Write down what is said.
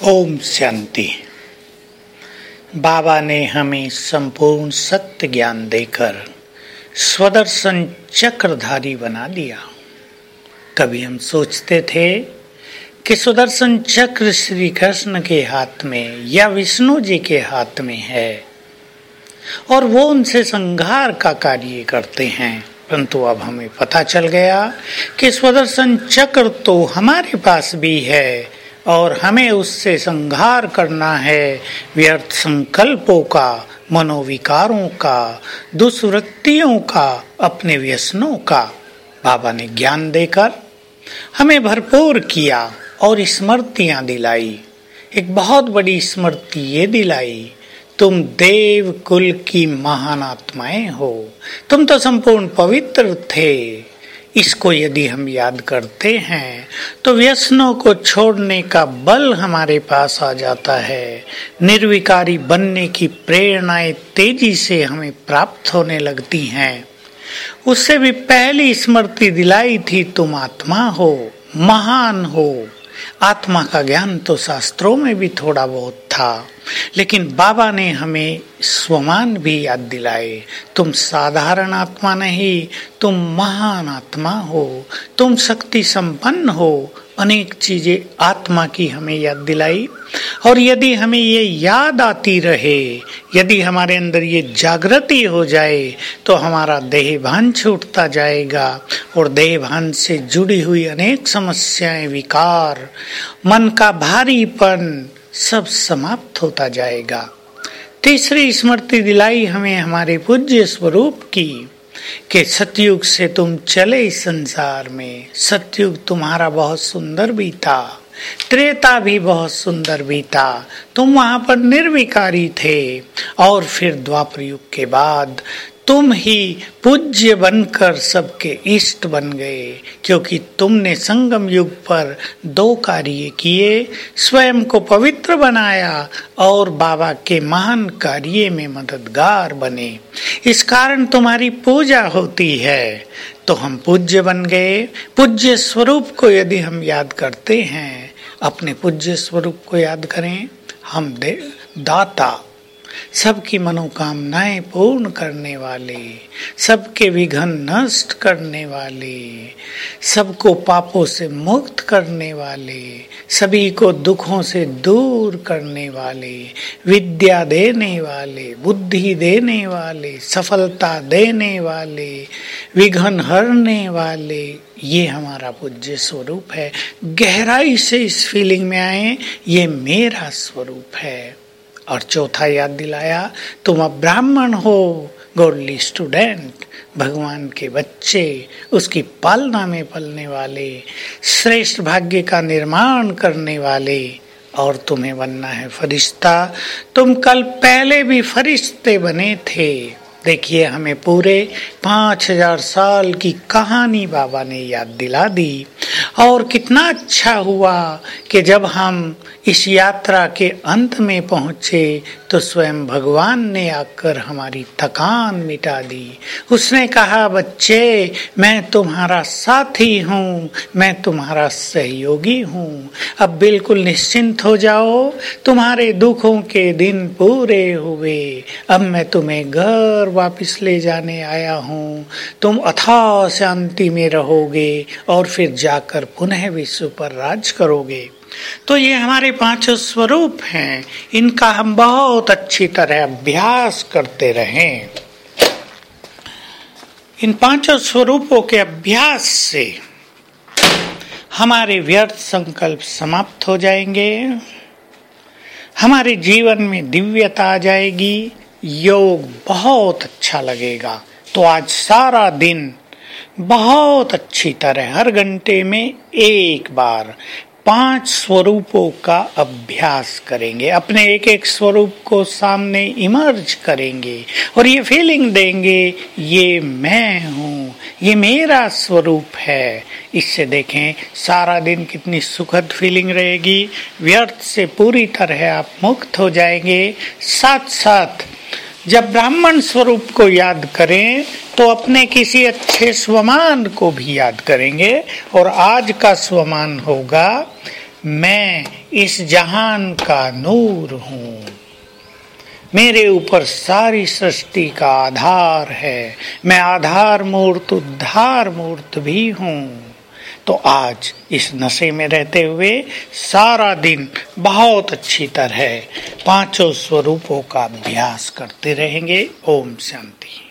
ओम शांति। बाबा ने हमें संपूर्ण सत्य ज्ञान देकर स्वदर्शन चक्रधारी बना दिया। कभी हम सोचते थे कि सुदर्शन चक्र श्री कृष्ण के हाथ में या विष्णु जी के हाथ में है और वो उनसे संहार का कार्य करते हैं, परंतु अब हमें पता चल गया कि स्वदर्शन चक्र तो हमारे पास भी है और हमें उससे संहार करना है व्यर्थ संकल्पों का, मनोविकारों का, दुष्वृत्तियों का, अपने व्यसनों का। बाबा ने ज्ञान देकर हमें भरपूर किया और स्मृतियां दिलाई। एक बहुत बड़ी स्मृति ये दिलाई, तुम देव कुल की महान आत्माएं हो, तुम तो संपूर्ण पवित्र थे। इसको यदि हम याद करते हैं तो व्यसनों को छोड़ने का बल हमारे पास आ जाता है। निर्विकारी बनने की प्रेरणाएं तेजी से हमें प्राप्त होने लगती हैं। उससे भी पहली स्मृति दिलाई थी, तुम आत्मा हो, महान हो। आत्मा का ज्ञान तो शास्त्रों में भी थोड़ा बहुत था, लेकिन बाबा ने हमें स्वमान भी याद दिलाए। तुम साधारण आत्मा नहीं, तुम महान आत्मा हो, तुम शक्ति संपन्न हो। अनेक चीजें आत्मा की हमें याद दिलाई। और यदि हमें ये याद आती रहे, यदि हमारे अंदर ये जागृति हो जाए, तो हमारा देह भान छूटता जाएगा और देह भान से जुड़ी हुई अनेक समस्याएं, विकार, मन का भारीपन सब समाप्त होता जाएगा। तीसरी स्मृति दिलाई हमें हमारे पूज्य स्वरूप की कि सतयुग से तुम चले इस संसार में। सतयुग तुम्हारा बहुत सुंदर बीता, त्रेता भी बहुत सुंदर बीता, तुम वहां पर निर्विकारी थे। और फिर द्वापर युग के बाद तुम ही पूज्य बनकर सबके इष्ट बन गए, क्योंकि तुमने संगम युग पर दो कार्य किए, स्वयं को पवित्र बनाया और बाबा के महान कार्य में मददगार बने। इस कारण तुम्हारी पूजा होती है, तो हम पूज्य बन गए। पूज्य स्वरूप को यदि हम याद करते हैं, अपने पूज्य स्वरूप को याद करें, हम दाता, सबकी मनोकामनाएं पूर्ण करने वाले, सबके विघ्न नष्ट करने वाले, सबको पापों से मुक्त करने वाले, सभी को दुखों से दूर करने वाले, विद्या देने वाले, बुद्धि देने वाले, सफलता देने वाले, विघ्न हरने वाले, ये हमारा पूज्य स्वरूप है। गहराई से इस फीलिंग में आए, ये मेरा स्वरूप है। और चौथा याद दिलाया, तुम अब ब्राह्मण हो, गॉडली स्टूडेंट, भगवान के बच्चे, उसकी पालना में पलने वाले, श्रेष्ठ भाग्य का निर्माण करने वाले, और तुम्हें बनना है फरिश्ता। तुम कल पहले भी फरिश्ते बने थे। देखिए, हमें पूरे 5000 साल की कहानी बाबा ने याद दिला दी। और कितना अच्छा हुआ कि जब हम इस यात्रा के अंत में पहुंचे तो स्वयं भगवान ने आकर हमारी थकान मिटा दी। उसने कहा, बच्चे, मैं तुम्हारा साथी हूँ, मैं तुम्हारा सहयोगी हूँ, अब बिल्कुल निश्चिंत हो जाओ, तुम्हारे दुखों के दिन पूरे हुए, अब मैं तुम्हें घर वापस ले जाने आया हूँ। तुम अथाह शांति में रहोगे और फिर जाकर पुनः विश्व पर राज करोगे। तो ये हमारे पांचों स्वरूप हैं, इनका हम बहुत अच्छी तरह अभ्यास करते रहें। इन पांचों स्वरूपों के अभ्यास से हमारे व्यर्थ संकल्प समाप्त हो जाएंगे, हमारे जीवन में दिव्यता आ जाएगी, योग बहुत अच्छा लगेगा। तो आज सारा दिन बहुत अच्छी तरह हर घंटे में एक बार 5 स्वरूपों का अभ्यास करेंगे। अपने एक एक स्वरूप को सामने इमर्ज करेंगे और ये फीलिंग देंगे, ये मैं हूँ, ये मेरा स्वरूप है। इससे देखें सारा दिन कितनी सुखद फीलिंग रहेगी। व्यर्थ से पूरी तरह आप मुक्त हो जाएंगे। साथ साथ जब ब्राह्मण स्वरूप को याद करें तो अपने किसी अच्छे स्वमान को भी याद करेंगे। और आज का स्वमान होगा मैं इस जहान का नूर हूँ, मेरे ऊपर सारी सृष्टि का आधार है, मैं आधार मूर्त उद्धार मूर्त भी हूँ। तो आज इस नशे में रहते हुए सारा दिन बहुत अच्छी तरह पांचों स्वरूपों का अभ्यास करते रहेंगे। ओम शांति।